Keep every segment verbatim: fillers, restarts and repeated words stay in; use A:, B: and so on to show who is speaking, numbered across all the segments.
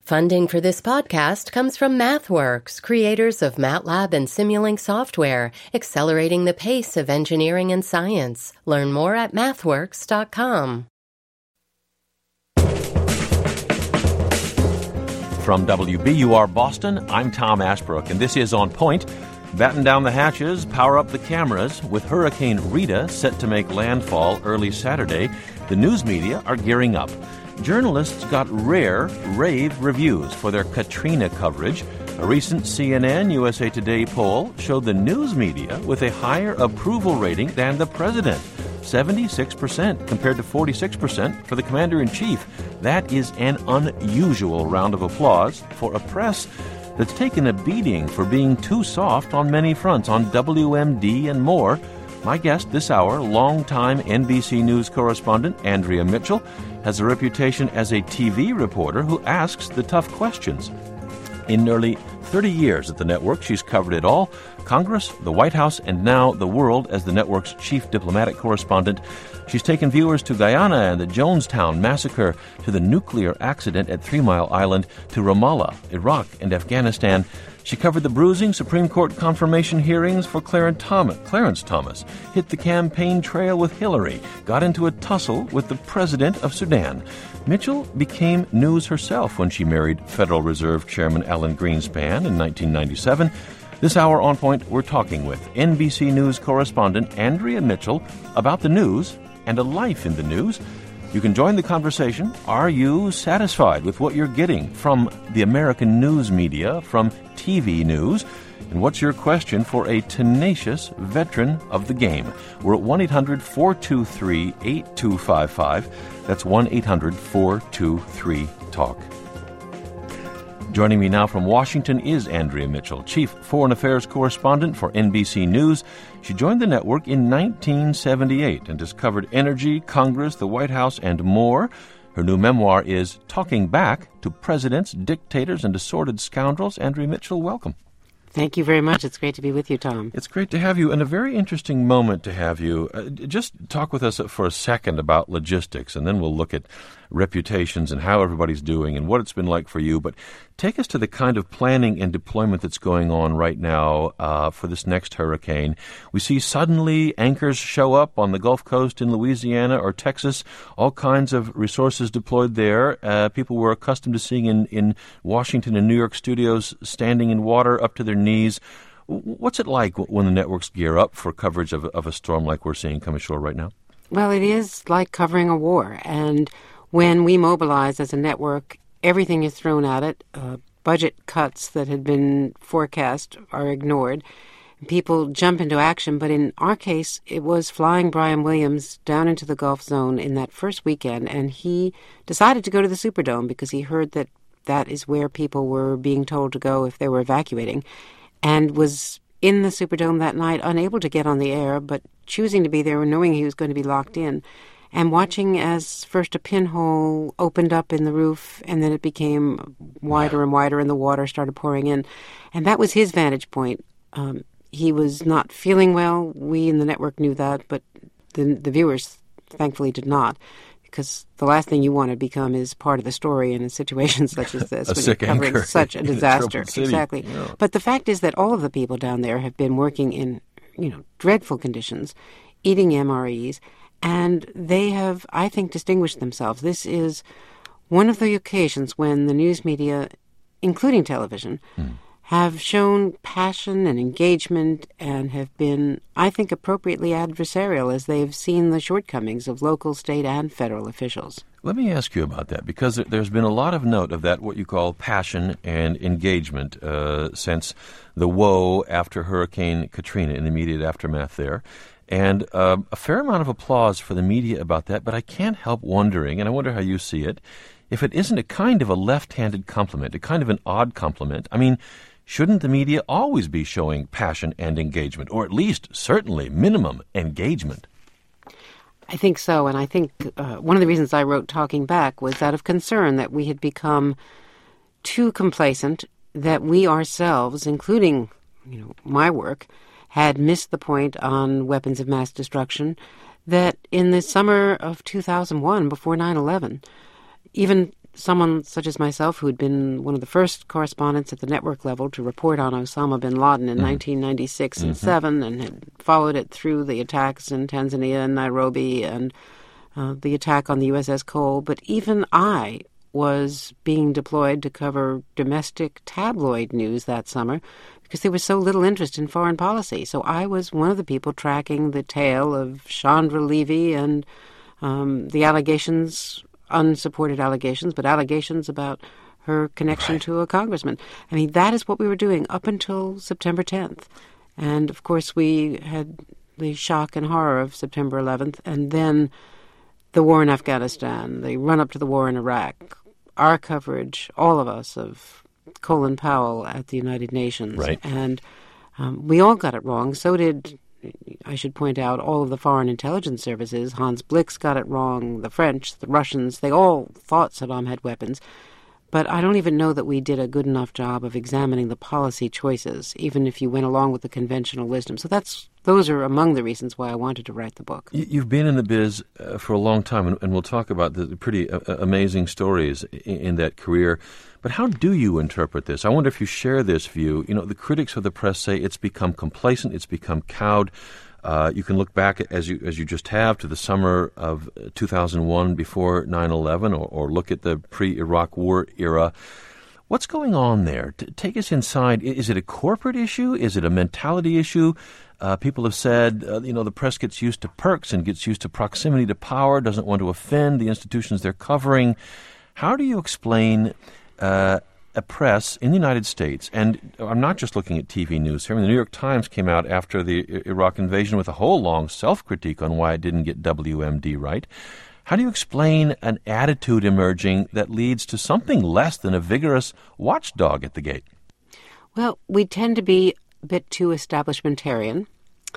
A: Funding for this podcast comes from MathWorks, creators of MATLAB and Simulink software, accelerating the pace of engineering and science. Learn more at mathworks dot com.
B: From W B U R Boston, I'm Tom Ashbrook, and this is On Point. Batten down the hatches, power up the cameras. With Hurricane Rita set to make landfall early Saturday, the news media are gearing up. Journalists got rare, rave reviews for their Katrina coverage. A recent C N N U S A Today poll showed the news media with a higher approval rating than the president, seventy-six percent compared to forty-six percent for the commander-in-chief. That is an unusual round of applause for a press that's taken a beating for being too soft on many fronts, on W M D and more. My guest this hour, longtime N B C News correspondent Andrea Mitchell, has a reputation as a T V reporter who asks the tough questions. In nearly thirty years at the network, she's covered it all: Congress, the White House, and now the world as the network's chief diplomatic correspondent. She's taken viewers to Guyana and the Jonestown massacre, to the nuclear accident at Three Mile Island, to Ramallah, Iraq, and Afghanistan. She covered the bruising Supreme Court confirmation hearings for Clarence Thomas, Clarence Thomas, hit the campaign trail with Hillary, got into a tussle with the president of Sudan. Mitchell became news herself when she married Federal Reserve Chairman Alan Greenspan in nineteen ninety-seven. This hour on Point, we're talking with N B C News correspondent Andrea Mitchell about the news and a life in the news. You can join the conversation. Are you satisfied with what you're getting from the American news media, from T V news? And what's your question for a tenacious veteran of the game? We're at one eight hundred four two three eight two five five. That's one eight hundred four two three talk. Joining me now from Washington is Andrea Mitchell, Chief Foreign Affairs Correspondent for N B C News. She joined the network in nineteen seventy-eight and has covered energy, Congress, the White House, and more. Her new memoir is Talking Back to Presidents, Dictators, and Assorted Scoundrels. Andrea Mitchell, welcome.
C: Thank you very much. It's great to be with you, Tom.
B: It's great to have you, and a very interesting moment to have you. Uh, just talk with us for a second about logistics, and then we'll look at reputations and how everybody's doing and what it's been like for you. But take us to the kind of planning and deployment that's going on right now uh, for this next hurricane. We see suddenly anchors show up on the Gulf Coast in Louisiana or Texas, all kinds of resources deployed there. Uh, people we're accustomed to seeing in, in Washington and New York studios standing in water up to their knees. What's it like when the networks gear up for coverage of, of a storm like we're seeing come ashore right now?
C: Well, it is like covering a war. And when we mobilize as a network, everything is thrown at it. Uh, budget cuts that had been forecast are ignored. People jump into action. But in our case, it was flying Brian Williams down into the Gulf Zone in that first weekend. And he decided to go to the Superdome because he heard that that is where people were being told to go if they were evacuating, and was in the Superdome that night, unable to get on the air, but choosing to be there, knowing he was going to be locked in, and watching as first a pinhole opened up in the roof, and then it became wider and wider, and the water started pouring in. And that was his vantage point. Um, he was not feeling well. We in the network knew that, but the, the viewers thankfully did not, because the last thing you want to become is part of the story in a situation such as this,
B: a
C: when
B: sick
C: you're covering
B: anchor
C: such a disaster.
B: A
C: exactly.
B: Yeah.
C: But the fact is that all of the people down there have been working in, you know, dreadful conditions, eating M R Es, and they have, I think, distinguished themselves. This is one of the occasions when the news media, including television, hmm. have shown passion and engagement and have been, I think, appropriately adversarial as they've seen the shortcomings of local, state, and federal officials.
B: Let me ask you about that, because there's been a lot of note of that, what you call passion and engagement, uh, since the woe after Hurricane Katrina in the immediate aftermath there. And uh, a fair amount of applause for the media about that, but I can't help wondering, and I wonder how you see it, if it isn't a kind of a left-handed compliment, a kind of an odd compliment. I mean, shouldn't the media always be showing passion and engagement, or at least, certainly, minimum engagement?
C: I think so, and I think uh, one of the reasons I wrote Talking Back was out of concern that we had become too complacent, that we ourselves, including, you know, my work, had missed the point on weapons of mass destruction, that in the summer of two thousand one, before nine eleven, even someone such as myself, who'd been one of the first correspondents at the network level to report on Osama bin Laden in mm-hmm. nineteen ninety-six and mm-hmm. seven, and had followed it through the attacks in Tanzania and Nairobi and uh, the attack on the U S S Cole. But even I was being deployed to cover domestic tabloid news that summer because there was so little interest in foreign policy. So I was one of the people tracking the tale of Chandra Levy and um, the allegations, unsupported allegations, but allegations about her connection right. to a congressman. I mean, that is what we were doing up until September tenth. And, of course, we had the shock and horror of September eleventh, and then the war in Afghanistan, the run-up to the war in Iraq, our coverage, all of us, of Colin Powell at the United Nations.
B: Right.
C: And um, we all got it wrong. So did, I should point out, all of the foreign intelligence services. Hans Blix got it wrong, the French, the Russians, they all thought Saddam had weapons. But I don't even know that we did a good enough job of examining the policy choices, even if you went along with the conventional wisdom. So that's those are among the reasons why I wanted to write the book.
B: You've been in the biz uh, for a long time, and, and we'll talk about the pretty uh, amazing stories in, in that career. But how do you interpret this? I wonder if you share this view. You know, the critics of the press say it's become complacent, it's become cowed. Uh, you can look back, as you as you just have, to the summer of two thousand one before nine eleven, or, or look at the pre-Iraq War era. What's going on there? T- take us inside. Is it a corporate issue? Is it a mentality issue? Uh, people have said, uh, you know, the press gets used to perks and gets used to proximity to power, doesn't want to offend the institutions they're covering. How do you explain uh, a press in the United States, and I'm not just looking at T V news here. I mean, the New York Times came out after the Iraq invasion with a whole long self-critique on why it didn't get W M D right. How do you explain an attitude emerging that leads to something less than a vigorous watchdog at the gate?
C: Well, we tend to be a bit too establishmentarian.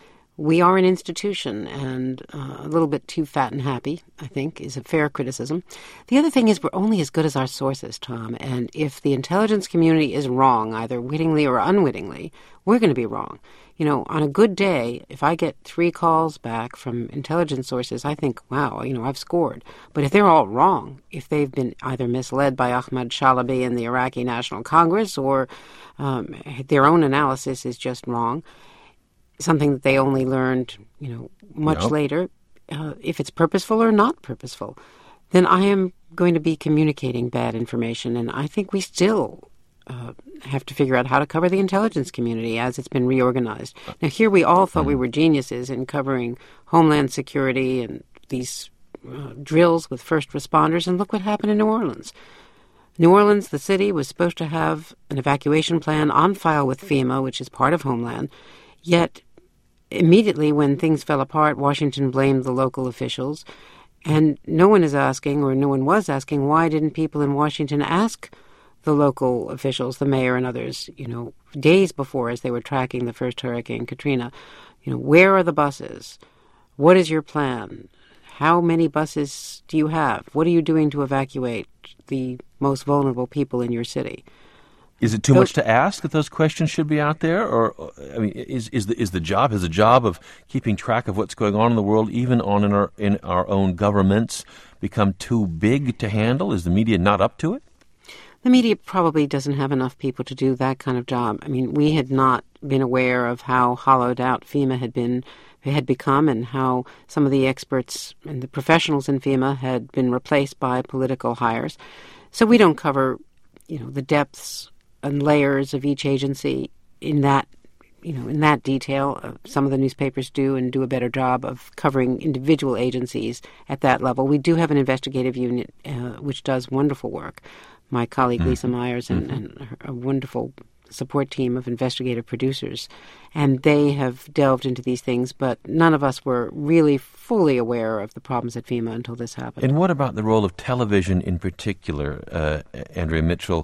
C: We are an institution, and uh, a little bit too fat and happy, I think, is a fair criticism. The other thing is we're only as good as our sources, Tom, and if the intelligence community is wrong, either wittingly or unwittingly, we're going to be wrong. You know, on a good day, if I get three calls back from intelligence sources, I think, wow, you know, I've scored. But if they're all wrong, if they've been either misled by Ahmad Shalabi and the Iraqi National Congress, or um, their own analysis is just wrong, something that they only learned, you know, much no. later, uh, if it's purposeful or not purposeful, then I am going to be communicating bad information. And I think we still uh, have to figure out how to cover the intelligence community as it's been reorganized. Now, here we all thought we were geniuses in covering Homeland Security and these uh, drills with first responders, and look what happened in New Orleans. New Orleans, the city, was supposed to have an evacuation plan on file with FEMA, which is part of Homeland, yet immediately when things fell apart, Washington blamed the local officials. And no one is asking, or no one was asking, why didn't people in Washington ask the local officials, the mayor and others, you know, days before as they were tracking the first Hurricane Katrina, you know, where are the buses? What is your plan? How many buses do you have? What are you doing to evacuate the most vulnerable people in your city?
B: Is it too much to ask that those questions should be out there, or I mean, is is the is the job has the job of keeping track of what's going on in the world, even on in our in our own governments, become too big to handle? Is the media not up to it?
C: The media probably doesn't have enough people to do that kind of job. I mean, we had not been aware of how hollowed out FEMA had been had become, and how some of the experts and the professionals in FEMA had been replaced by political hires. So we don't cover, you know, the depths and layers of each agency in that, you know, in that detail. Uh, some of the newspapers do and do a better job of covering individual agencies at that level. We do have an investigative unit uh, which does wonderful work. My colleague mm-hmm. Lisa Myers and, and her, a wonderful support team of investigative producers, and they have delved into these things, but none of us were really fully aware of the problems at FEMA until this happened.
B: And what about the role of television in particular, uh, Andrea Mitchell?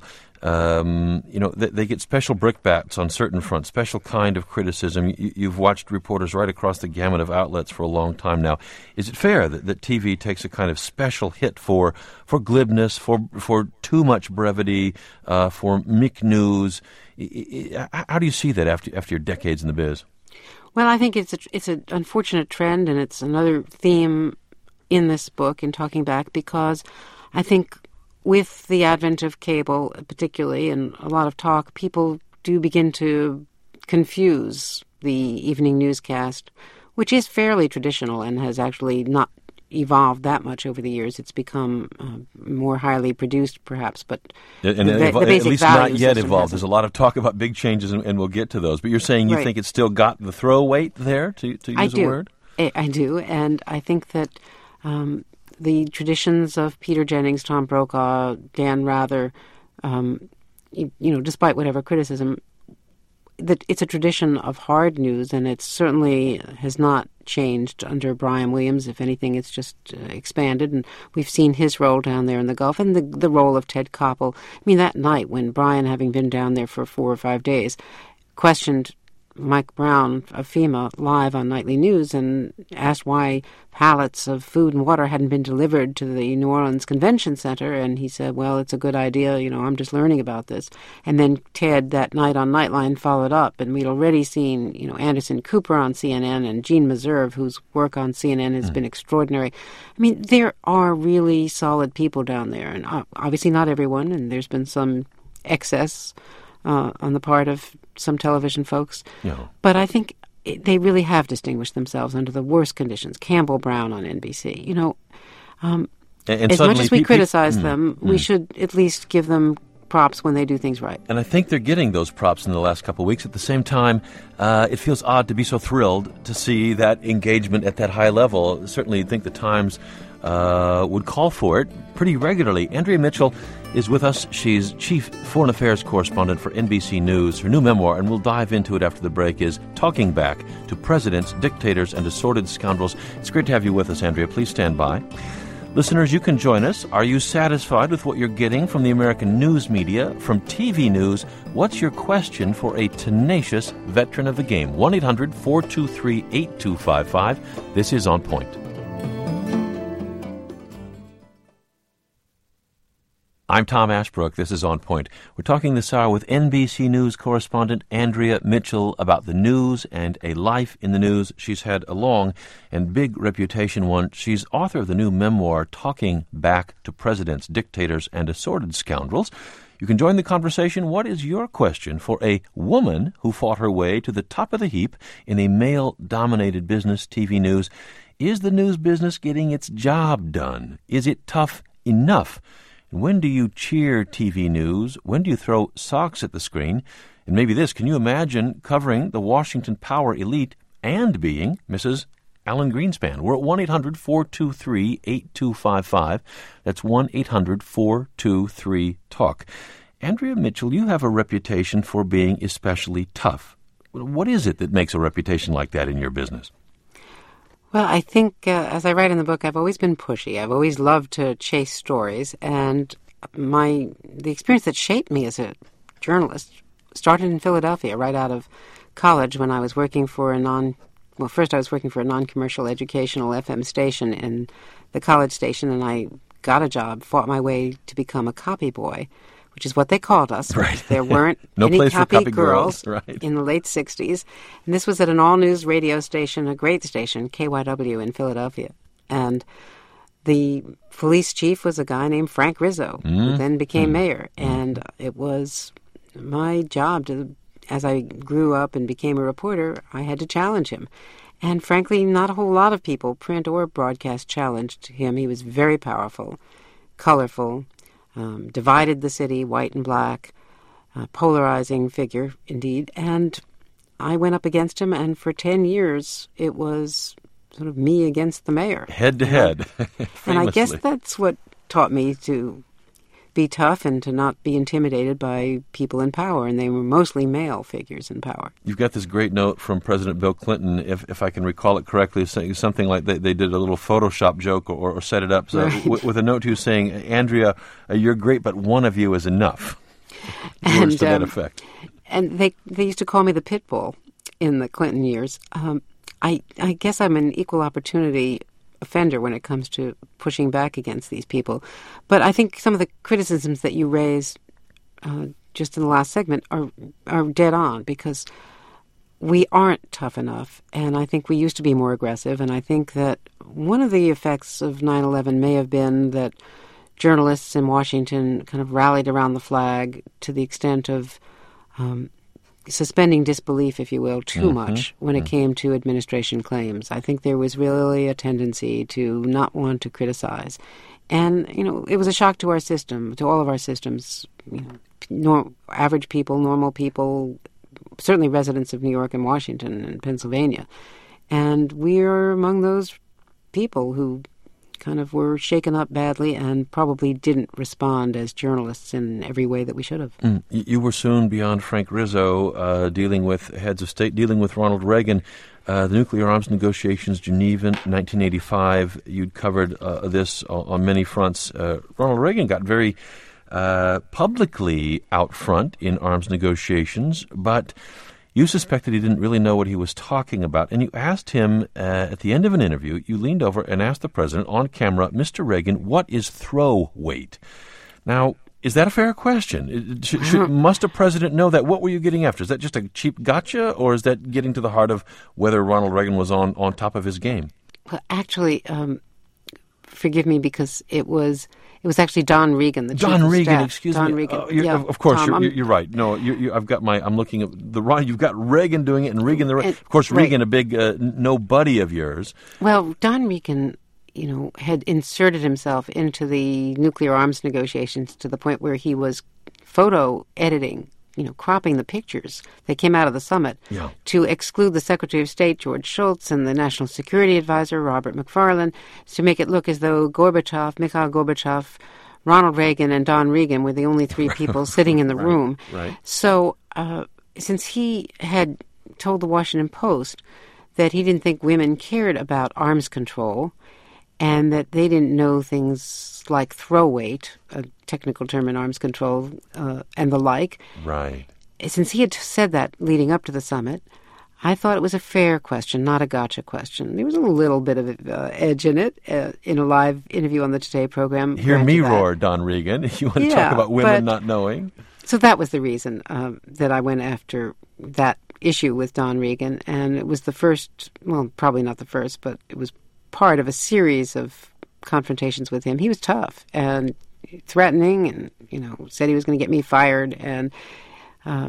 B: Um, you know, they, they get special brickbats on certain fronts, special kind of criticism. You, you've watched reporters right across the gamut of outlets for a long time now. Is it fair that, that T V takes a kind of special hit for for glibness, for for too much brevity, uh, for mick news? How do you see that after after your decades in the biz?
C: Well, I think it's a, it's an unfortunate trend, and it's another theme in this book in Talking Back, because I think with the advent of cable, particularly, and a lot of talk, people do begin to confuse the evening newscast, which is fairly traditional and has actually not evolved that much over the years. It's become uh, more highly produced, perhaps, but
B: and
C: the,
B: evo-
C: the basic
B: at least not yet
C: system
B: evolved.
C: hasn't.
B: There's a lot of talk about big changes, and, and we'll get to those. But you're saying you
C: Right.
B: think it's still got the throw weight there, to, to use
C: I
B: a
C: do.
B: word?
C: I, I do, and I think that um, the traditions of Peter Jennings, Tom Brokaw, Dan Rather, um, you, you know, despite whatever criticism, that it's a tradition of hard news, and it certainly has not changed under Brian Williams. If anything, it's just uh, expanded, and we've seen his role down there in the Gulf, and the the role of Ted Koppel. I mean, that night when Brian, having been down there for four or five days, questioned Mike Brown of FEMA live on Nightly News and asked why pallets of food and water hadn't been delivered to the New Orleans Convention Center, and he said, well, it's a good idea, you know, I'm just learning about this. And then Ted that night on Nightline followed up, and we'd already seen, you know, Anderson Cooper on C N N and Gene Meserve, whose work on C N N has mm. been extraordinary. I mean, there are really solid people down there, and obviously not everyone, and there's been some excess Uh, on the part of some television folks.
B: Yeah.
C: But I think it, they really have distinguished themselves under the worst conditions. Campbell Brown on N B C. You know, um,
B: and, and
C: as much as we
B: pe-
C: criticize
B: pe-
C: them,
B: mm,
C: we
B: mm.
C: should at least give them props when they do things right.
B: And I think they're getting those props in the last couple of weeks. At the same time, uh, it feels odd to be so thrilled to see that engagement at that high level. Certainly you'd think the Times uh, would call for it pretty regularly. Andrea Mitchell is with us. She's Chief Foreign Affairs Correspondent for N B C News. Her new memoir, and we'll dive into it after the break, is Talking Back to Presidents, Dictators, and Assorted Scoundrels. It's great to have you with us, Andrea. Please stand by. Listeners, you can join us. Are you satisfied with what you're getting from the American news media? From T V news, what's your question for a tenacious veteran of the game? one eight hundred four two three eight two five five. This is On Point. I'm Tom Ashbrook. This is On Point. We're talking this hour with N B C News correspondent Andrea Mitchell about the news and a life in the news. She's had a long and big reputation one. She's author of the new memoir, Talking Back to Presidents, Dictators, and Assorted Scoundrels. You can join the conversation. What is your question for a woman who fought her way to the top of the heap in a male-dominated business, T V news? Is the news business getting its job done? Is it tough enough? When do you cheer T V news? When do you throw socks at the screen? And maybe this, can you imagine covering the Washington power elite and being Missus Alan Greenspan? We're at one eight hundred four two three eight two five five. That's one eight hundred four two three talk. Andrea Mitchell, you have a reputation for being especially tough. What is it that makes a reputation like that in your business?
C: Well, I think, uh, as I write in the book, I've always been pushy. I've always loved to chase stories, and my the experience that shaped me as a journalist started in Philadelphia, right out of college, when I was working for a non. Well, first I was working for a non-commercial educational F M station in the college station, and I got a job, fought my way to become a copy boy, which is what they called us.
B: Right.
C: There weren't
B: no
C: any
B: place
C: copy,
B: for copy
C: girls,
B: girls. Right.
C: in the late sixties. And this was at an all-news radio station, a great station, K Y W in Philadelphia. And the police chief was a guy named Frank Rizzo, mm. who then became mm. mayor. And it was my job to, as I grew up and became a reporter, I had to challenge him. And frankly, not a whole lot of people, print or broadcast, challenged him. He was very powerful, colorful, Um, divided the city, white and black, uh, polarizing figure, indeed. And I went up against him, and for ten years, it was sort of me against the mayor.
B: Head to head,
C: And I guess that's what taught me to be tough and to not be intimidated by people in power, and they were mostly male figures in power.
B: You've got this great note from President Bill Clinton, if if I can recall it correctly, saying something like they, they did a little Photoshop joke or, or set it up so,
C: right.
B: with, with a note to you saying, Andrea, uh, you're great, but one of you is enough.
C: And,
B: Words to that
C: um,
B: effect.
C: And they they used to call me the pit bull in the Clinton years. Um, I I guess I'm an equal opportunity offender when it comes to pushing back against these people. But I think some of the criticisms that you raised uh, just in the last segment are are dead on, because we aren't tough enough, and I think we used to be more aggressive, and I think that one of the effects of nine eleven may have been that journalists in Washington kind of rallied around the flag to the extent of um, suspending disbelief, if you will, too
B: mm-hmm.
C: much when
B: mm-hmm.
C: it came to administration claims. I think there was really a tendency to not want to criticize. And, you know, it was a shock to our system, to all of our systems, you know, nor- average people, normal people, certainly residents of New York and Washington and Pennsylvania. And we're among those people who kind of were shaken up badly and probably didn't respond as journalists in every way that we should have.
B: Mm. You were soon beyond Frank Rizzo, uh, dealing with heads of state, dealing with Ronald Reagan. Uh, the nuclear arms negotiations, Geneva, nineteen eighty-five. You'd covered uh, this on, on many fronts. Uh, Ronald Reagan got very uh, publicly out front in arms negotiations, but you suspected he didn't really know what he was talking about. And you asked him uh, at the end of an interview, you leaned over and asked the president on camera, Mister Reagan, what is throw weight? Now, is that a fair question? Should, should, must a president know that? What were you getting after? Is that just a cheap gotcha, or is that getting to the heart of whether Ronald Reagan was on, on top of his game?
C: Well, actually, um, forgive me, because it was it was actually Don Regan, the chief
B: Don
C: of
B: Regan,
C: staff.
B: excuse
C: Don
B: me.
C: Regan.
B: Uh, you're,
C: yeah,
B: of, of course,
C: Tom,
B: you're, you're right. No, you, you, I've got my. I'm looking at the right. You've got Reagan doing it, and Regan the right.
C: And,
B: of course,
C: right.
B: Regan, a big uh, no buddy of yours.
C: Well, Don Regan, you know, had inserted himself into the nuclear arms negotiations to the point where he was photo editing, you know, cropping the pictures that came out of the summit
B: yeah.
C: to exclude the Secretary of State, George Shultz, and the National Security Advisor, Robert McFarlane, to make it look as though Gorbachev, Mikhail Gorbachev, Ronald Reagan, and Don Regan were the only three people sitting in the
B: right,
C: room.
B: Right.
C: So uh, since he had told the Washington Post that he didn't think women cared about arms control and that they didn't know things like throw weight, a technical term in arms control, uh, and the like.
B: Right.
C: Since he had said that leading up to the summit, I thought it was a fair question, not a gotcha question. There was a little bit of uh, edge in it uh, in a live interview on the Today program.
B: Hear me
C: that.
B: roar, Don Regan. You want to
C: yeah,
B: talk about women
C: but,
B: not knowing?
C: So that was the reason um, that I went after that issue with Don Regan, and it was the first, well, probably not the first, but it was part of a series of confrontations with him. He was tough and threatening, and you know, said he was going to get me fired. And uh,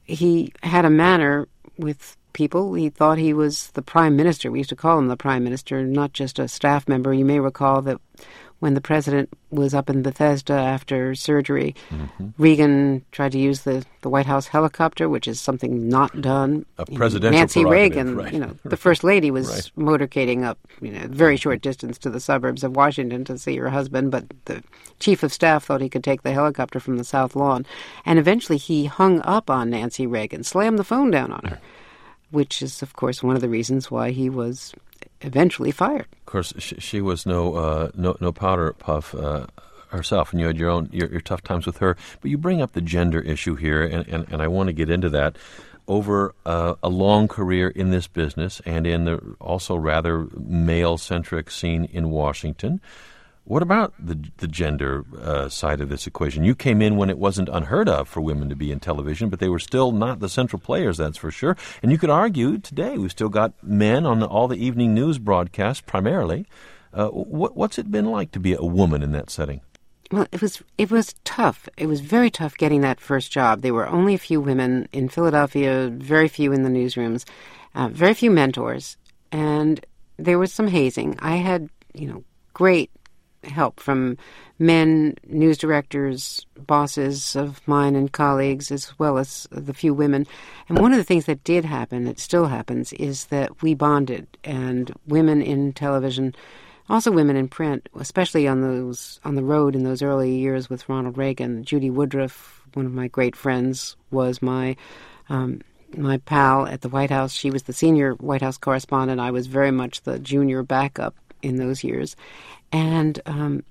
C: he had a manner with people. He thought he was the prime minister. We used to call him the prime minister, not just a staff member. You may recall that when the president was up in Bethesda after surgery, mm-hmm. Reagan tried to use the, the White House helicopter, which is something not done.
B: A presidential
C: Nancy Reagan,
B: right.
C: you know, the first lady was
B: right.
C: motorcading up, you know, a very short distance to the suburbs of Washington to see her husband, but the chief of staff thought he could take the helicopter from the South Lawn. And eventually he hung up on Nancy Reagan, slammed the phone down on her, which is, of course, one of the reasons why he was eventually fired.
B: Of course, she, she was no uh, no no powder puff uh, herself, and you had your own your, your tough times with her. But you bring up the gender issue here, and, and, and I want to get into that. Over uh, a long career in this business and in the also rather male-centric scene in Washington, what about the the gender uh, side of this equation? You came in when it wasn't unheard of for women to be in television, but they were still not the central players, that's for sure. And you could argue today we've still got men on the, all the evening news broadcasts primarily. Uh, what, what's it been like to be a woman in that setting?
C: Well, it was it was tough. It was very tough getting that first job. There were only a few women in Philadelphia, very few in the newsrooms, uh, very few mentors, and there was some hazing. I had, you know, great help from men, news directors, bosses of mine and colleagues, as well as the few women. And one of the things that did happen, it still happens, is that we bonded, and women in television, also women in print, especially on those on the road in those early years with Ronald Reagan. Judy Woodruff, one of my great friends, was my um, my pal at the White House. She was the senior White House correspondent. I was very much the junior backup in those years. And um,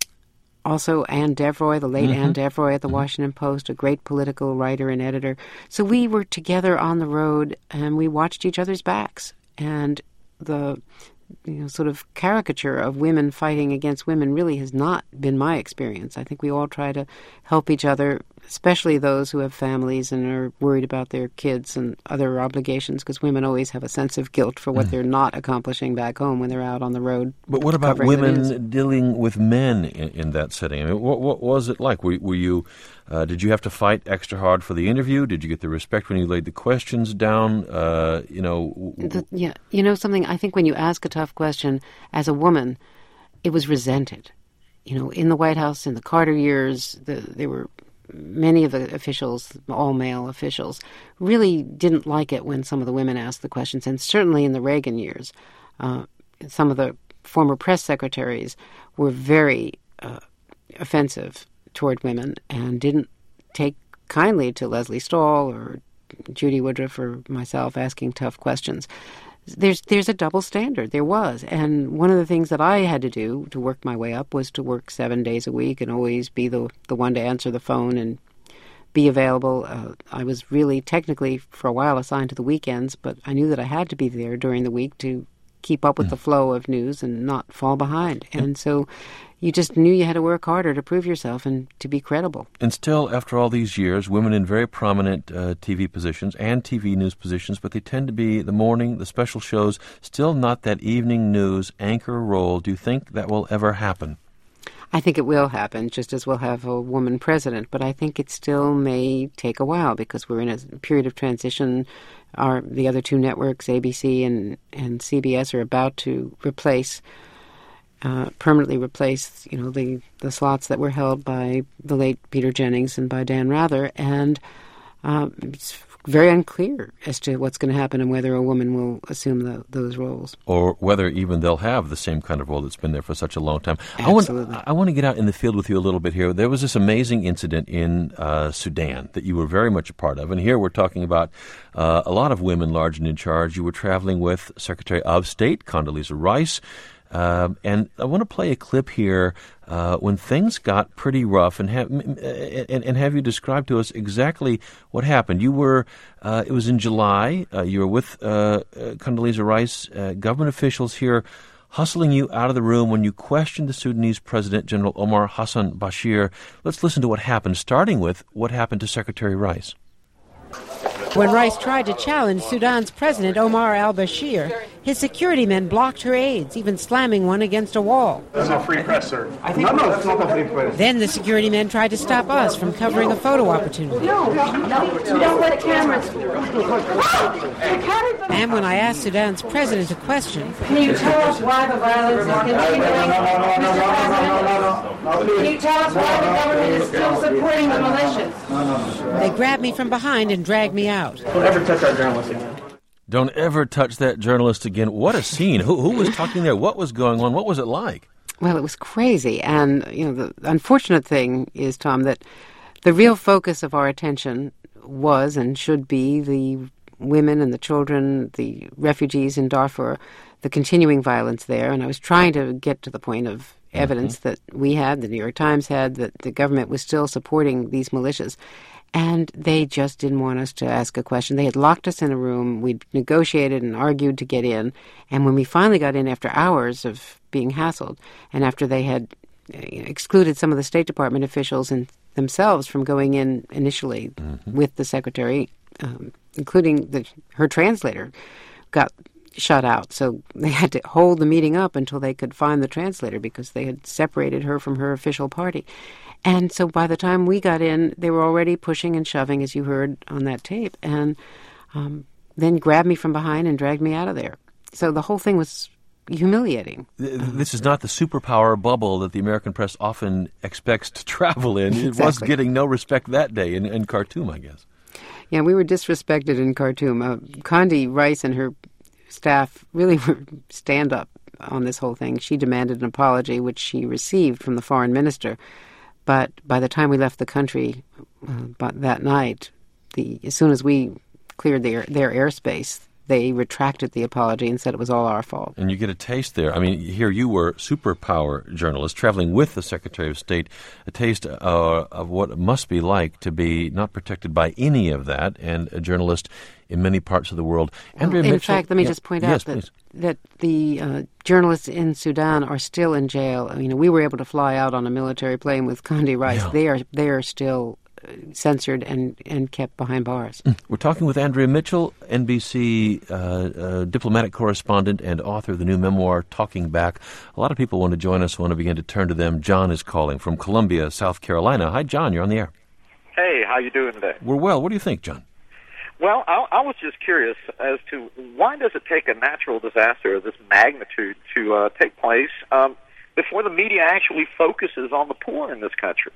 C: also Ann Devroy, the late mm-hmm. Ann Devroy at the mm-hmm. Washington Post, a great political writer and editor. So we were together on the road, and we watched each other's backs. And the you know sort of caricature of women fighting against women really has not been my experience. I think we all try to help each other especially those who have families and are worried about their kids and other obligations, because women always have a sense of guilt for what mm. they're not accomplishing back home when they're out on the road.
B: But what about women dealing with men in, in that setting? I mean, what, what was it like? Were, were you, uh, did you have to fight extra hard for the interview? Did you get the respect when you laid the questions down? Uh, you know, w-
C: the, yeah, you know something. I think when you ask a tough question as a woman, it was resented. You know, in the White House in the Carter years, the, there were many of the officials, all male officials, really didn't like it when some of the women asked the questions. And certainly in the Reagan years, uh, some of the former press secretaries were very uh, offensive toward women and didn't take kindly to Leslie Stahl or Judy Woodruff or myself asking tough questions. There's there's a double standard. There was. And one of the things that I had to do to work my way up was to work seven days a week and always be the the one to answer the phone and be available. Uh, I was really technically for a while assigned to the weekends, but I knew that I had to be there during the week to keep up with mm. the flow of news and not fall behind. And so you just knew you had to work harder to prove yourself and to be credible.
B: And still, after all these years, women in very prominent uh, T V positions and T V news positions, but they tend to be the morning, the special shows, still not that evening news anchor role. Do you think that will ever happen?
C: I think it will happen, just as we'll have a woman president, but I think it still may take a while because we're in a period of transition. Our the other two networks, A B C and, and C B S, are about to replace Uh, permanently replace, you know, the, the slots that were held by the late Peter Jennings and by Dan Rather, and uh, it's very unclear as to what's going to happen and whether a woman will assume the, those roles.
B: Or whether even they'll have the same kind of role that's been there for such a long time.
C: Absolutely.
B: I want, I want to get out in the field with you a little bit here. There was this amazing incident in uh, Sudan that you were very much a part of, and here we're talking about uh, a lot of women large and in charge. You were traveling with Secretary of State Condoleezza Rice. Um, and I want to play a clip here uh, when things got pretty rough, and have and, and have you describe to us exactly what happened. You were, uh, it was in July. Uh, you were with uh, uh, Condoleezza Rice, uh, government officials here, hustling you out of the room when you questioned the Sudanese President, General Omar Hassan Bashir. Let's listen to what happened, starting with what happened to Secretary Rice.
C: When Rice tried to challenge Sudan's President Omar al-Bashir, his security men blocked her aides, even slamming one against a wall.
D: That's not free press, sir. I think no, no, it's not a free press.
C: Then the security men tried to stop us from covering a photo opportunity.
E: No, no, you don't let cameras.
C: And when I asked Sudan's president a question,
E: can you tell us why the violence is continuing, Mister President? Can you tell us why the government is still supporting the militias?
C: They grabbed me from behind and dragged me out.
D: Don't ever touch our journalists again.
B: Don't ever touch that journalist again. What a scene. Who, who was talking there? What was going on? What was it like?
C: Well, it was crazy. And, you know, the unfortunate thing is, Tom, that the real focus of our attention was and should be the women and the children, the refugees in Darfur, the continuing violence there. And I was trying to get to the point of evidence mm-hmm. that we had, the New York Times had, that the government was still supporting these militias. And they just didn't want us to ask a question. They had locked us in a room. We'd negotiated and argued to get in. And when we finally got in after hours of being hassled, and after they had excluded some of the State Department officials and themselves from going in initially mm-hmm. with the secretary, um, including the, her translator, got shut out. So they had to hold the meeting up until they could find the translator because they had separated her from her official party. And so by the time we got in, they were already pushing and shoving, as you heard on that tape, and um, then grabbed me from behind and dragged me out of there. So the whole thing was humiliating.
B: This is not the superpower bubble that the American press often expects to travel in. It
C: Exactly.
B: was getting no respect that day in, in Khartoum, I guess.
C: Yeah, we were disrespected in Khartoum. Uh, Condi Rice and her staff really were stand-up on this whole thing. She demanded an apology, which she received from the foreign minister. But by the time we left the country uh, but that night, the as soon as we cleared their, their airspace, they retracted the apology and said it was all our fault.
B: And you get a taste there. I mean, here you were superpower journalist traveling with the Secretary of State, a taste uh, of what it must be like to be not protected by any of that, and a journalist in many parts of the world.
C: Andrea well, in
B: Mitchell,
C: fact, let me
B: yeah,
C: just point
B: yes,
C: out that,
B: please.
C: that the uh, journalists in Sudan are still in jail. I mean, we were able to fly out on a military plane with Condi Rice.
B: Yeah.
C: They are they are still censored and, and kept behind bars.
B: We're talking with Andrea Mitchell, N B C uh, uh, diplomatic correspondent and author of the new memoir, Talking Back. A lot of people want to join us, want to begin to turn to them. John is calling from Columbia, South Carolina. Hi, John, you're on the air.
F: Hey, how you doing today?
B: We're well. What do you think, John?
F: Well, I, I was just curious as to why does it take a natural disaster of this magnitude to uh, take place um, before the media actually focuses on the poor in this country?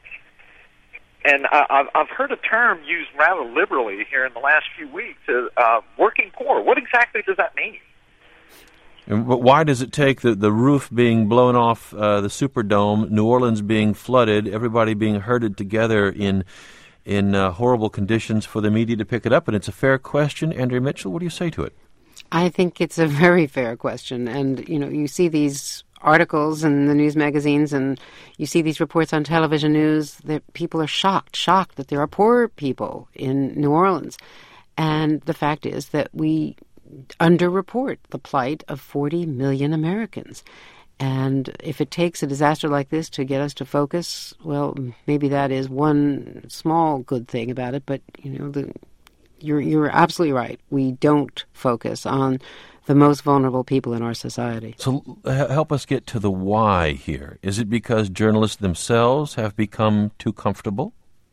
F: And I, I've, I've heard a term used rather liberally here in the last few weeks, uh, working poor. What exactly does that mean?
B: And, but why does it take the, the roof being blown off uh, the Superdome, New Orleans being flooded, everybody being herded together in in uh, horrible conditions for the media to pick it up? And it's a fair question. Andrea Mitchell, what do you say to it?
C: I think it's a very fair question. And, you know, you see these articles in the news magazines and you see these reports on television news that people are shocked, shocked that there are poor people in New Orleans. And the fact is that we underreport the plight of forty million Americans. And if it takes a disaster like this to get us to focus, well, maybe that is one small good thing about it. But, you know, the, you're you're absolutely right. We don't focus on the most vulnerable people in our society.
B: So uh, help us get to the why here. Is it because journalists themselves have become too comfortable?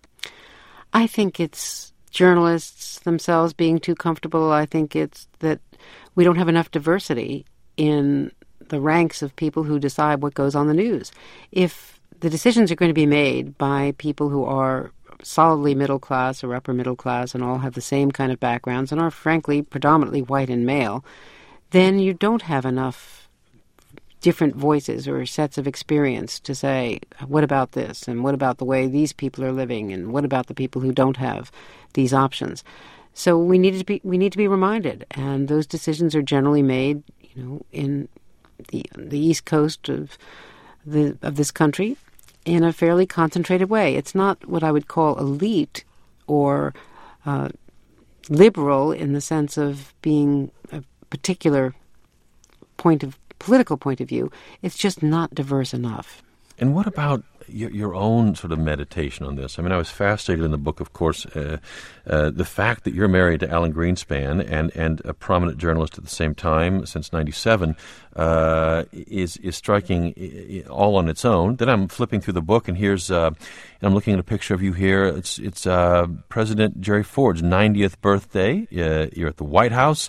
C: I think it's journalists themselves being too comfortable. I think it's that we don't have enough diversity in the ranks of people who decide what goes on the news. If the decisions are going to be made by people who are solidly middle class or upper middle class and all have the same kind of backgrounds and are frankly predominantly white and male, then you don't have enough different voices or sets of experience to say, what about this? And what about the way these people are living? And what about the people who don't have these options? So we need to be we need to be reminded, and those decisions are generally made, you know, in the the East Coast of the of this country in a fairly concentrated way. It's not what I would call elite or uh, liberal in the sense of being a particular point of political point of view. It's just not diverse enough.
B: And what about your, your own sort of meditation on this? I mean, I was fascinated in the book, of course, uh, uh, the fact that you're married to Alan Greenspan and, and a prominent journalist at the same time since ninety-seven uh, is is striking all on its own. Then I'm flipping through the book, and here's uh, and I'm looking at a picture of you here. It's it's uh, President Jerry Ford's ninetieth birthday. Uh, you're at the White House.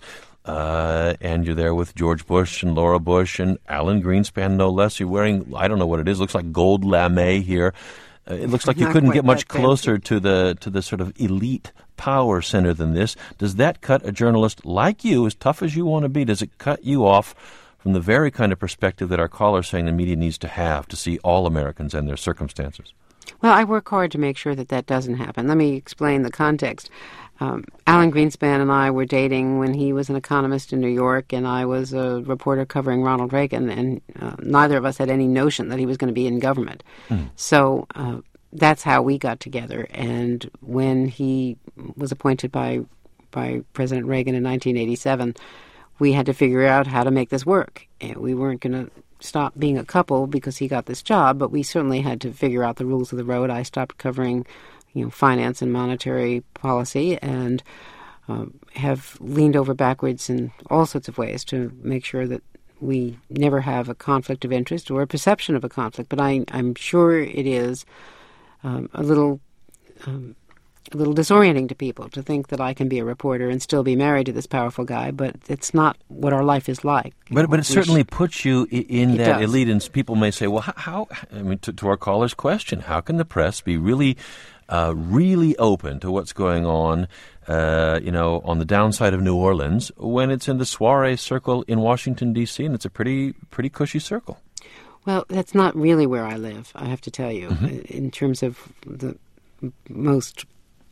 B: Uh, and you're there with George Bush and Laura Bush and Alan Greenspan, no less. You're wearing, I don't know what it is, looks like gold lame here. Uh, it looks like you
C: Not
B: couldn't
C: quite
B: get much
C: that
B: closer
C: fancy.
B: to the to the sort of elite power center than this. Does that cut a journalist like you, as tough as you want to be, does it cut you off from the very kind of perspective that our caller is saying the media needs to have to see all Americans and their circumstances?
C: Well, I work hard to make sure that that doesn't happen. Let me explain the context. Um, Alan Greenspan and I were dating when he was an economist in New York, and I was a reporter covering Ronald Reagan, and uh, neither of us had any notion that he was going to be in government. Mm. So uh, that's how we got together. And when he was appointed by by President Reagan in nineteen eighty-seven, we had to figure out how to make this work. And we weren't going to stop being a couple because he got this job, but we certainly had to figure out the rules of the road. I stopped covering, you know, finance and monetary policy, and um, have leaned over backwards in all sorts of ways to make sure that we never have a conflict of interest or a perception of a conflict. But I, I'm sure it is um, a little um, a little disorienting to people to think that I can be a reporter and still be married to this powerful guy, but it's not what our life is like.
B: But but it certainly puts you in
C: It
B: that
C: does.
B: elite, and people may say, well, how, how I mean, to, to our caller's question, how can the press be really Uh, really open to what's going on, uh, you know, on the downside of New Orleans when it's in the soiree circle in Washington, D C, and it's a pretty pretty cushy circle?
C: Well, that's not really where I live, I have to tell you,
B: Mm-hmm.
C: in terms of the most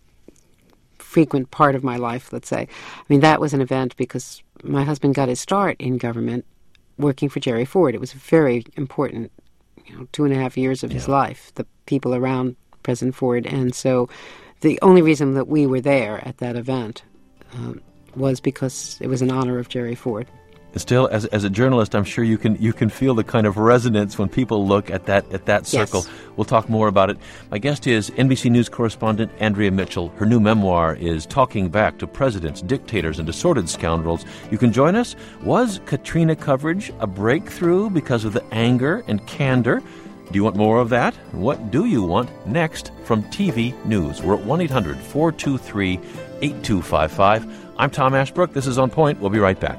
C: frequent part of my life, let's say. I mean, that was an event because my husband got his start in government working for Jerry Ford. It was a very important, you know, two and a half years of
B: Yeah.
C: his life, the people around President Ford. And so the only reason that we were there at that event um, was because it was in honor of Jerry Ford.
B: Still, as as a journalist, I'm sure you can you can feel the kind of resonance when people look at that at that circle.
C: Yes.
B: We'll talk more about it. My guest is N B C News correspondent Andrea Mitchell. Her new memoir is Talking Back to Presidents, Dictators, and Assorted Scoundrels. You can join us. Was Katrina coverage a breakthrough because of the anger and candor? Do you want more of that? What do you want next from T V News? We're at one eight hundred four two three eight two five five. I'm Tom Ashbrook. This is On Point. We'll be right back.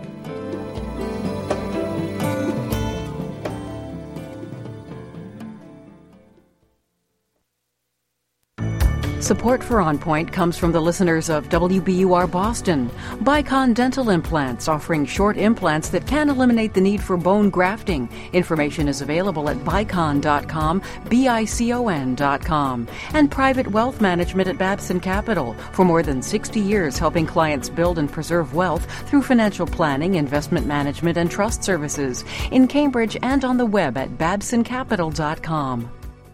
G: Support for On Point comes from the listeners of W B U R Boston. Bicon Dental Implants, offering short implants that can eliminate the need for bone grafting. Information is available at bicon dot com, B I C O N dot com. And Private Wealth Management at Babson Capital. For more than sixty years, helping clients build and preserve wealth through financial planning, investment management, and trust services. In Cambridge and on the web at babson capital dot com.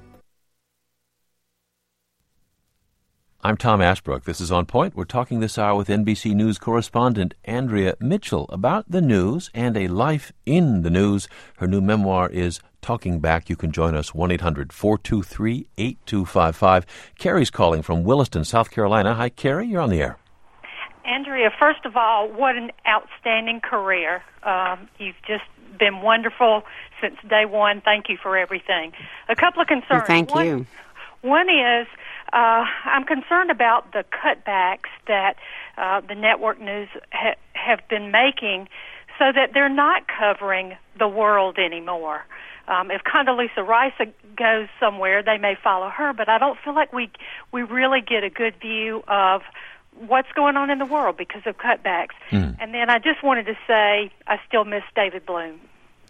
B: I'm Tom Ashbrook. This is On Point. We're talking this hour with N B C News correspondent Andrea Mitchell about the news and a life in the news. Her new memoir is Talking Back. You can join us, one eight hundred four two three eight two five five. Carrie's calling from Williston, South Carolina. Hi, Carrie. You're on the air.
H: Andrea, first of all, what an outstanding career. Um, you've just been wonderful since day one. Thank you for everything. A couple of concerns.
C: Well, thank
H: one,
C: you.
H: One is uh, I'm concerned about the cutbacks that uh, the network news ha- have been making so that they're not covering the world anymore. Um, if Condoleezza Rice goes somewhere, they may follow her, but I don't feel like we we really get a good view of what's going on in the world because of cutbacks. Mm. And then I just wanted to say I still miss David Bloom.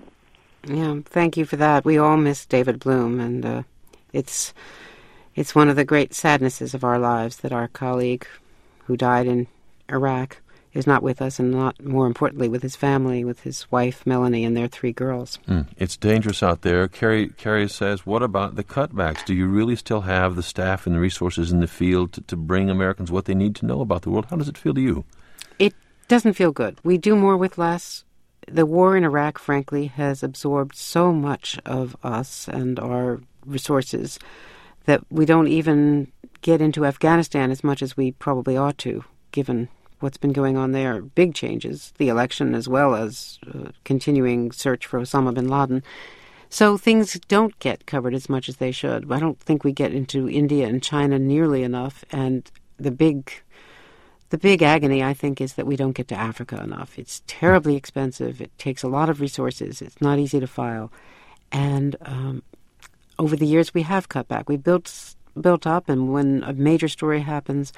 C: Yeah, thank you for that. We all miss David Bloom, and uh, it's it's one of the great sadnesses of our lives that our colleague who died in Iraq is not with us, and not, more importantly, with his family, with his wife, Melanie, and their three girls.
B: Mm. It's dangerous out there. Carrie, Carrie says, what about the cutbacks? Do you really still have the staff and the resources in the field to, to bring Americans what they need to know about the world? How does it feel to you?
C: It doesn't feel good. We do more with less. The war in Iraq, frankly, has absorbed so much of us and our resources that we don't even get into Afghanistan as much as we probably ought to, given what's been going on there. Big changes, the election as well as uh, continuing search for Osama bin Laden. So things don't get covered as much as they should. I don't think we get into India and China nearly enough, and the big the big agony, I think, is that we don't get to Africa enough. It's terribly expensive. It takes a lot of resources. It's not easy to file. And um, over the years, we have cut back. We built built up, and when a major story happens,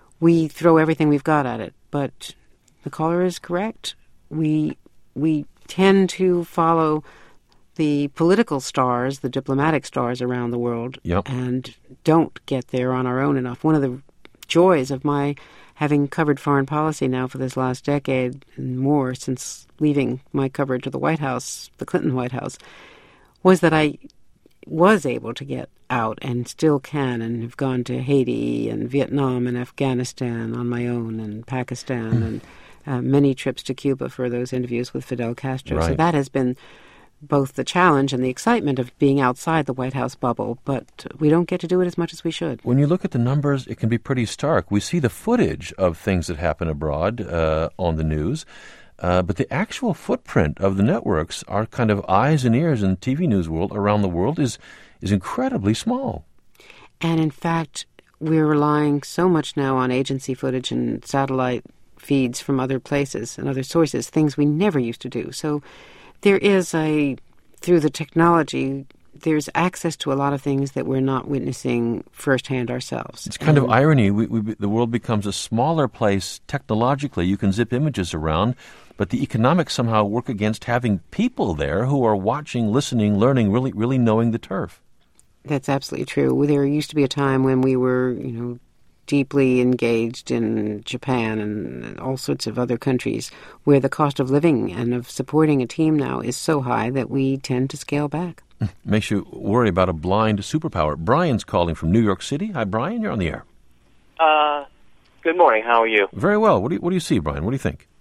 C: we throw everything we've got at it. But the caller is correct. We we tend to follow the political stars, the diplomatic stars around the world,
B: yep.
C: and don't get there on our own enough. One of the joys of my having covered foreign policy now for this last decade and more since leaving my coverage of the White House, the Clinton White House, was that I was able to get out and still can, and have gone to Haiti and Vietnam and Afghanistan on my own, and Pakistan, mm. and uh, many trips to Cuba for those interviews with Fidel Castro.
B: Right.
C: So that has been both the challenge and the excitement of being outside the White House bubble, but we don't get to do it as much as we should.
B: When you look at the numbers, it can be pretty stark. We see the footage of things that happen abroad uh, on the news, uh, but the actual footprint of the networks, our kind of eyes and ears in the T V news world around the world, is is incredibly small.
C: And in fact, we're relying so much now on agency footage and satellite feeds from other places and other sources, things we never used to do. So there is a, through the technology, there's access to a lot of things that we're not witnessing firsthand ourselves.
B: It's kind
C: and
B: of irony. We, we, the world becomes a smaller place technologically. You can zip images around, but the economics somehow work against having people there who are watching, listening, learning, really, really knowing the turf.
C: That's absolutely true. There used to be a time when we were, you know, deeply engaged in Japan and all sorts of other countries where the cost of living and of supporting a team now is so high that we tend to scale back.
B: Makes you worry about a blind superpower. Brian's calling from New York City. Hi, Brian. You're on the air.
I: Uh, good morning. How are you?
B: Very well. What do you, what do you see, Brian? What do you think?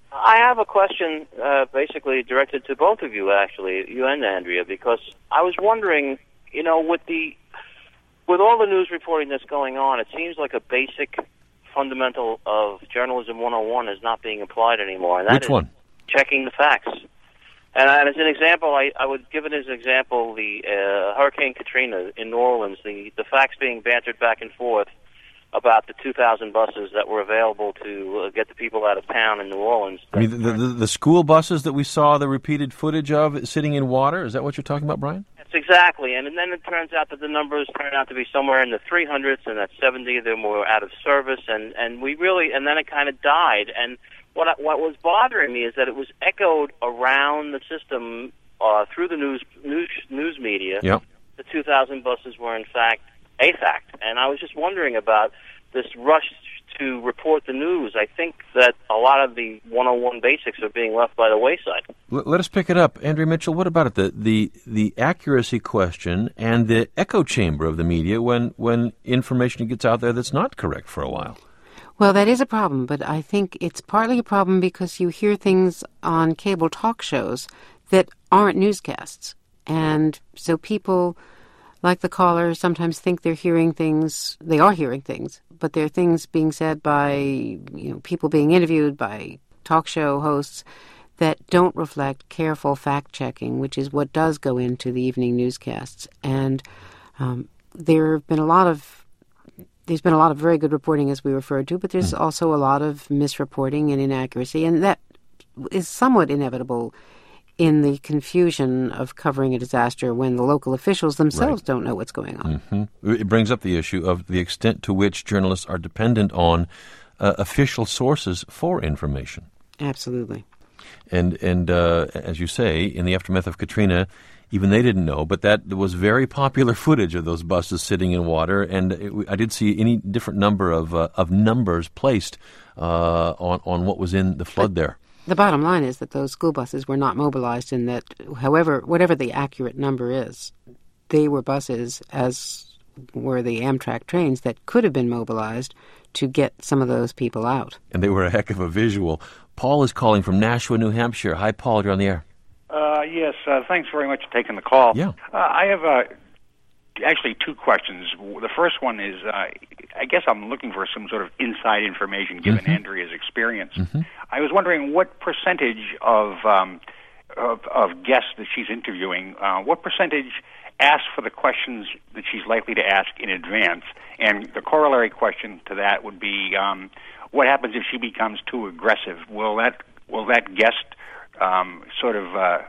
I: I have a question uh, basically directed to both of you, actually, you and Andrea, because I was wondering, you know, with the with all the news reporting that's going on, it seems like a basic fundamental of Journalism one oh one is not being applied anymore. And that
B: Which
I: is
B: one?
I: Checking the facts. And, and as an example, I, I would give it as an example the uh, Hurricane Katrina in New Orleans, the, the facts being bantered back and forth about the two thousand buses that were available to uh, get the people out of town in New Orleans.
B: I mean, the, the, the school buses that we saw the repeated footage of sitting in water, is that what you're talking about, Brian?
I: That's exactly. And, and then it turns out that the numbers turn out to be somewhere in the three hundreds, and at seventy of them were out of service, and, and we really, and then it kind of died. And what I, what was bothering me is that it was echoed around the system uh, through the news, news, news media.
B: Yep.
I: The two thousand buses were, in fact, a fact. And I was just wondering about this rush to report the news. I think that a lot of the one oh one basics are being left by the wayside.
B: L- let us pick it up. Andrea Mitchell, what about it? The, the the accuracy question and the echo chamber of the media when, when information gets out there that's not correct for a while.
C: Well, that is a problem, but I think it's partly a problem because you hear things on cable talk shows that aren't newscasts. And so people, like the caller, sometimes think they're hearing things, they are hearing things, but they're things being said by, you know, people being interviewed, by talk show hosts that don't reflect careful fact-checking, which is what does go into the evening newscasts. And um, there have been a lot of, there's been a lot of very good reporting, as we referred to, but there's also a lot of misreporting and inaccuracy, and that is somewhat inevitable in the confusion of covering a disaster when the local officials themselves right. don't know what's going on.
B: Mm-hmm. It brings up the issue of the extent to which journalists are dependent on uh, official sources for information.
C: Absolutely.
B: And, and uh, as you say, in the aftermath of Katrina, even they didn't know, but that was very popular footage of those buses sitting in water, and it, I did see any different number of uh, of numbers placed uh, on, on what was in the flood but, there.
C: The bottom line is that those school buses were not mobilized, and that however, whatever the accurate number is, they were buses, as were the Amtrak trains, that could have been mobilized to get some of those people out.
B: And they were a heck of a visual. Paul is calling from Nashua, New Hampshire. Hi, Paul, you're on the air.
J: Uh, yes, uh, thanks very much for taking the call.
B: Yeah.
J: Uh, I have uh, actually two questions. The first one is, uh, I guess I'm looking for some sort of inside information, given mm-hmm. Andrea's experience.
B: Mm-hmm.
J: I was wondering what percentage of um, of, of guests that she's interviewing, uh, what percentage ask for the questions that she's likely to ask in advance? And the corollary question to that would be, um, what happens if she becomes too aggressive? Will that will that guest um, sort of uh,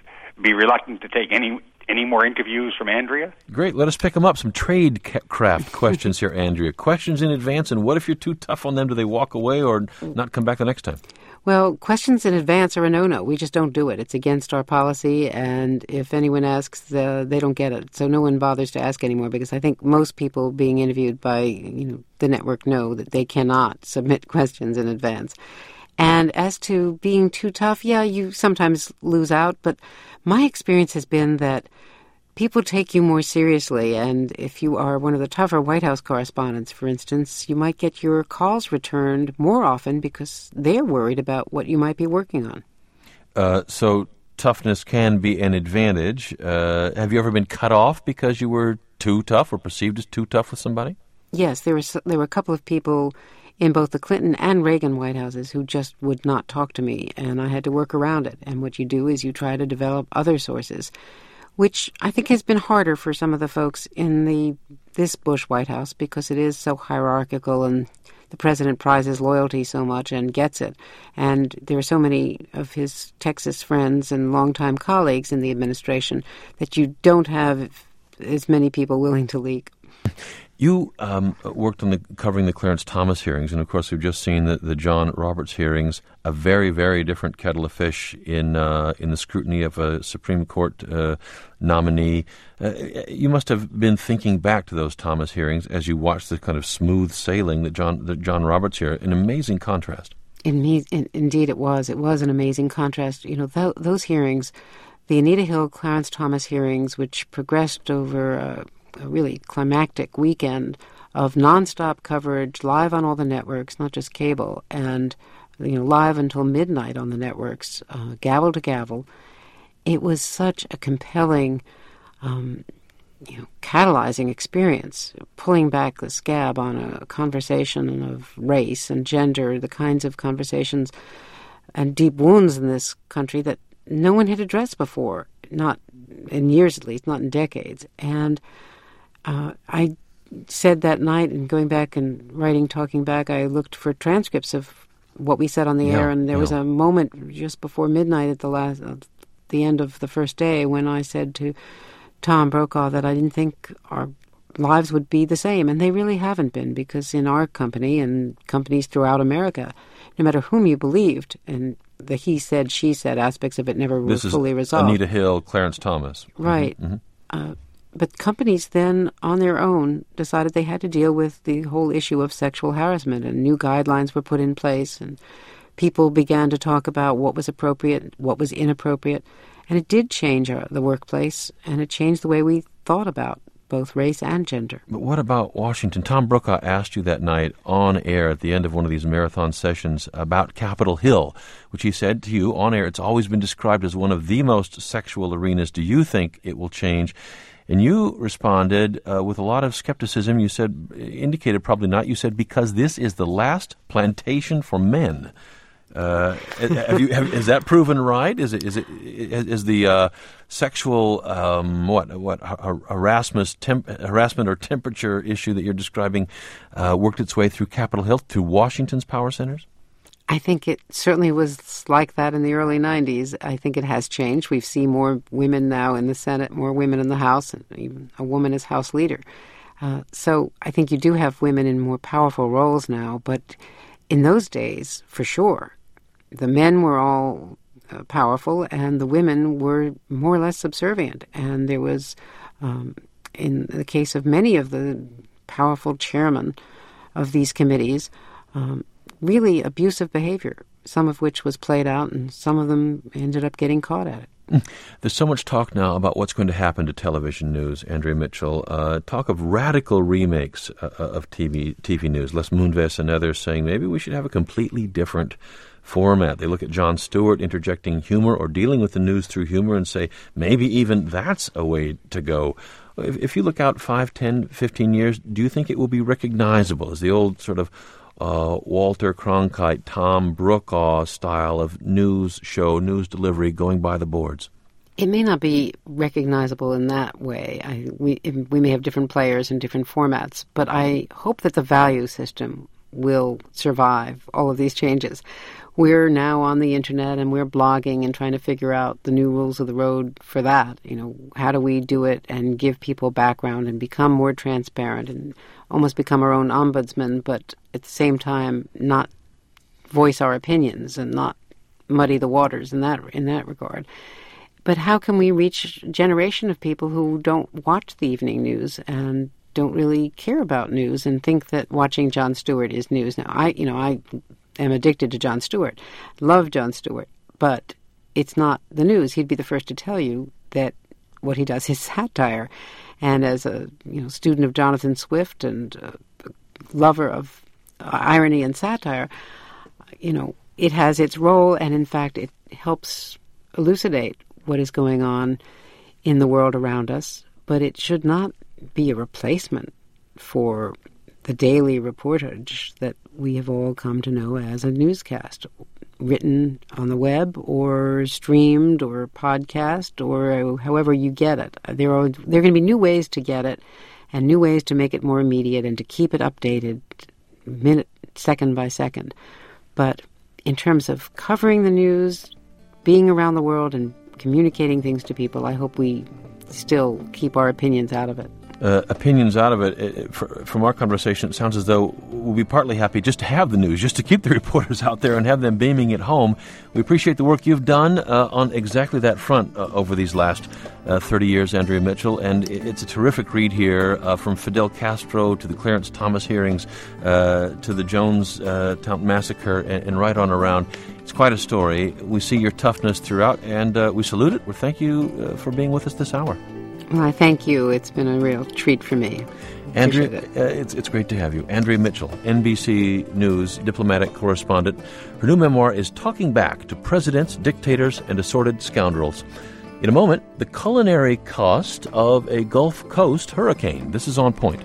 J: be reluctant to take any any more interviews from Andrea?
B: Great. Let us pick them up. Some trade craft questions here, Andrea. Questions in advance, and what if you're too tough on them? Do they walk away or not come back the next time?
C: Well, questions in advance are a no-no. We just don't do it. It's against our policy, and if anyone asks, uh, they don't get it. So no one bothers to ask anymore, because I think most people being interviewed by you know the network know that they cannot submit questions in advance. And as to being too tough, yeah, you sometimes lose out, but my experience has been that people take you more seriously, and if you are one of the tougher White House correspondents, for instance, you might get your calls returned more often because they're worried about what you might be working on.
B: Uh, so toughness can be an advantage. Uh, have you ever been cut off because you were too tough or perceived as too tough with somebody?
C: Yes, there were, there were a couple of people in both the Clinton and Reagan White Houses who just would not talk to me, and I had to work around it. And what you do is you try to develop other sources, which I think has been harder for some of the folks in the this Bush White House because it is so hierarchical and the president prizes loyalty so much and gets it. And there are so many of his Texas friends and longtime colleagues in the administration that you don't have as many people willing to leak.
B: You um, worked on the covering the Clarence Thomas hearings, and of course we've just seen the, the John Roberts hearings, a very, very different kettle of fish in uh, in the scrutiny of a Supreme Court uh, nominee. Uh, you must have been thinking back to those Thomas hearings as you watched the kind of smooth sailing that John that John Roberts here. An amazing contrast.
C: In me, in, indeed, it was. It was an amazing contrast. You know, th- those hearings, the Anita Hill, Clarence Thomas hearings, which progressed over Uh, a really climactic weekend of nonstop coverage, live on all the networks, not just cable, and you know, live until midnight on the networks, uh, gavel to gavel. It was such a compelling, um, you know, catalyzing experience, pulling back the scab on a conversation of race and gender, the kinds of conversations and deep wounds in this country that no one had addressed before, not in years at least, not in decades. And uh, I said that night, and going back and writing, talking back, I looked for transcripts of what we said on the
B: yeah,
C: air, and there
B: yeah.
C: was a moment just before midnight at the last, uh, the end of the first day, when I said to Tom Brokaw that I didn't think our lives would be the same, and they really haven't been, because in our company and companies throughout America, no matter whom you believed, and the he said, she said aspects of it never
B: this
C: were fully
B: is
C: resolved.
B: Anita Hill, Clarence Thomas.
C: Right.
B: Mm-hmm.
C: Uh, but companies then, on their own, decided they had to deal with the whole issue of sexual harassment, and new guidelines were put in place, and people began to talk about what was appropriate, what was inappropriate, and it did change our, the workplace, and it changed the way we thought about both race and gender.
B: But what about Washington? Tom Brokaw asked you that night on air at the end of one of these marathon sessions about Capitol Hill, which he said to you on air, it's always been described as one of the most sexual arenas. Do you think it will change? And you responded uh, with a lot of skepticism. You said, indicated probably not. You said, because this is the last plantation for men. Uh, have you, have, is that proven right? Is it, is it, is the uh, sexual um, what what harassment temp, harassment or temperature issue that you're describing uh, worked its way through Capitol Hill, through Washington's power centers?
C: I think it certainly was like that in the early nineties. I think it has changed. We've seen more women now in the Senate, more women in the House, and even a woman as House Leader. Uh, so I think you do have women in more powerful roles now, but in those days, for sure, the men were all uh, powerful and the women were more or less subservient. And there was, um, in the case of many of the powerful chairmen of these committees, um, really abusive behavior, some of which was played out and some of them ended up getting caught at it.
B: There's so much talk now about what's going to happen to television news, Andrea Mitchell. Uh, talk of radical remakes uh, of T V T V news. Les Moonves and others saying maybe we should have a completely different format. They look at Jon Stewart interjecting humor or dealing with the news through humor and say maybe even that's a way to go. If, if you look out five, ten, fifteen years, do you think it will be recognizable as the old sort of Uh, Walter Cronkite, Tom Brokaw style of news show, news delivery going by the boards?
C: It may not be recognizable in that way. I, we, we may have different players and different formats, but I hope that the value system will survive all of these changes. We're now on the internet and we're blogging and trying to figure out the new rules of the road for that. You know, how do we do it and give people background and become more transparent and almost become our own ombudsman, but at the same time not voice our opinions and not muddy the waters in that in that regard. But how can we reach a generation of people who don't watch the evening news and don't really care about news and think that watching Jon Stewart is news? Now, I, you know, I am addicted to Jon Stewart, love Jon Stewart, but it's not the news. He'd be the first to tell you that what he does is satire. And as a you know student of Jonathan Swift and a lover of uh, irony and satire, you know, it has its role, and in fact, it helps elucidate what is going on in the world around us. But it should not be a replacement for the daily reportage that we have all come to know as a newscast, written on the web or streamed or podcast or however you get it. There are there are going to be new ways to get it and new ways to make it more immediate and to keep it updated minute, second by second. But in terms of covering the news, being around the world and communicating things to people, I hope we still keep our opinions out of it.
B: Uh, opinions out of it, it, it for, from our conversation, it sounds as though we'll be partly happy just to have the news, just to keep the reporters out there and have them beaming at home. We appreciate the work you've done uh, on exactly that front uh, over these last uh, thirty years, Andrea Mitchell, and it, it's a terrific read here uh, from Fidel Castro to the Clarence Thomas hearings uh, to the Jonestown massacre and, and right on around. It's quite a story. We see your toughness throughout, and uh, we salute it. We thank you uh, for being with us this hour.
C: Well, I thank you. It's been a real treat for me.
B: Andrea,
C: it.
B: uh, it's, it's great to have you. Andrea Mitchell, N B C News diplomatic correspondent. Her new memoir is Talking Back to Presidents, Dictators, and Assorted Scoundrels. In a moment, the culinary cost of a Gulf Coast hurricane. This is On Point.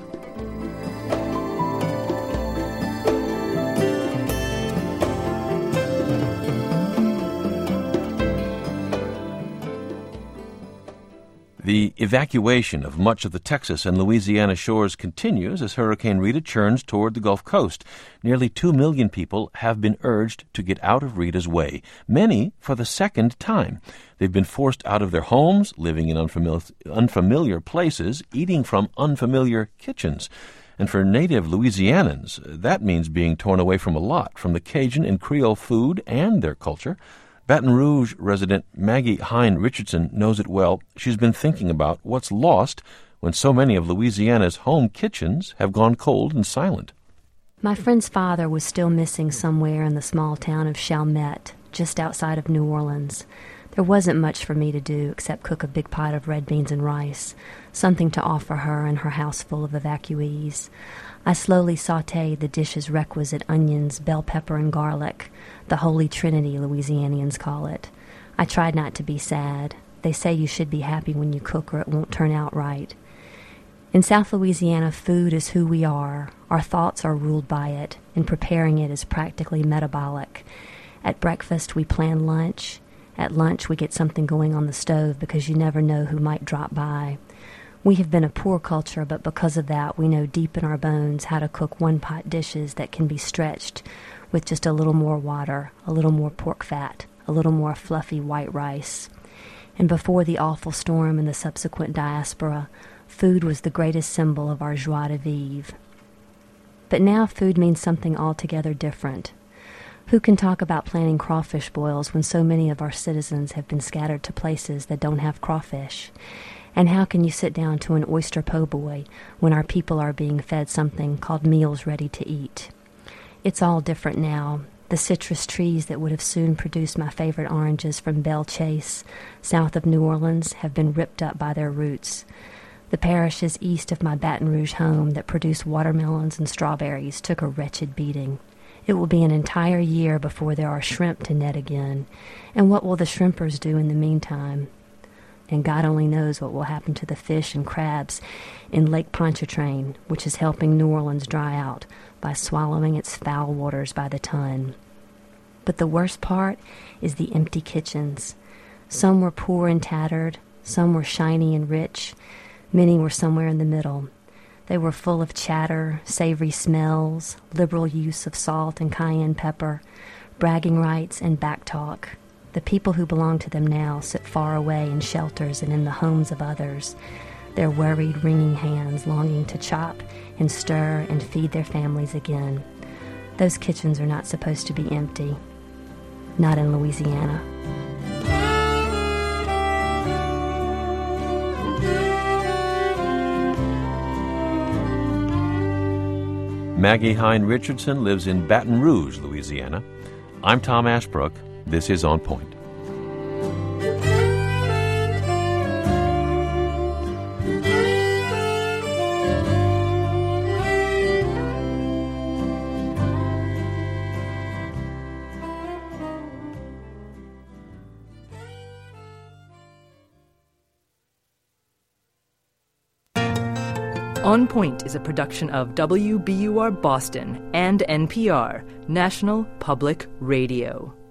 B: The evacuation of much of the Texas and Louisiana shores continues as Hurricane Rita churns toward the Gulf Coast. Nearly two million people have been urged to get out of Rita's way, many for the second time. They've been forced out of their homes, living in unfamiliar, unfamiliar places, eating from unfamiliar kitchens. And for native Louisianans, that means being torn away from a lot, from the Cajun and Creole food and their culture. Baton Rouge resident Maggie Hine Richardson knows it well. She's been thinking about what's lost when so many of Louisiana's home kitchens have gone cold and silent.
K: My friend's father was still missing somewhere in the small town of Chalmette, just outside of New Orleans. There wasn't much for me to do except cook a big pot of red beans and rice, something to offer her and her house full of evacuees. I slowly sautéed the dish's requisite onions, bell pepper, and garlic, the Holy Trinity, Louisianians call it. I tried not to be sad. They say you should be happy when you cook or it won't turn out right. In South Louisiana, food is who we are. Our thoughts are ruled by it, and preparing it is practically metabolic. At breakfast, we plan lunch. At lunch, we get something going on the stove because you never know who might drop by. We have been a poor culture, but because of that, we know deep in our bones how to cook one-pot dishes that can be stretched with just a little more water, a little more pork fat, a little more fluffy white rice. And before the awful storm and the subsequent diaspora, food was the greatest symbol of our joie de vivre. But now food means something altogether different. Who can talk about planning crawfish boils when so many of our citizens have been scattered to places that don't have crawfish? And how can you sit down to an oyster po' boy when our people are being fed something called meals ready to eat? It's all different now. The citrus trees that would have soon produced my favorite oranges from Belle Chase, south of New Orleans, have been ripped up by their roots. The parishes east of my Baton Rouge home that produce watermelons and strawberries took a wretched beating. It will be an entire year before there are shrimp to net again. And what will the shrimpers do in the meantime? And God only knows what will happen to the fish and crabs in Lake Pontchartrain, which is helping New Orleans dry out by swallowing its foul waters by the ton. But the worst part is the empty kitchens. Some were poor and tattered, some were shiny and rich, many were somewhere in the middle. They were full of chatter, savory smells, liberal use of salt and cayenne pepper, bragging rights and backtalk. The people who belong to them now sit far away in shelters and in the homes of others, their worried, wringing hands longing to chop and stir and feed their families again. Those kitchens are not supposed to be empty. Not in Louisiana.
B: Maggie Hine Richardson lives in Baton Rouge, Louisiana. I'm Tom Ashbrook. This is On Point.
L: On Point is a production of W B U R Boston and N P R, National Public Radio.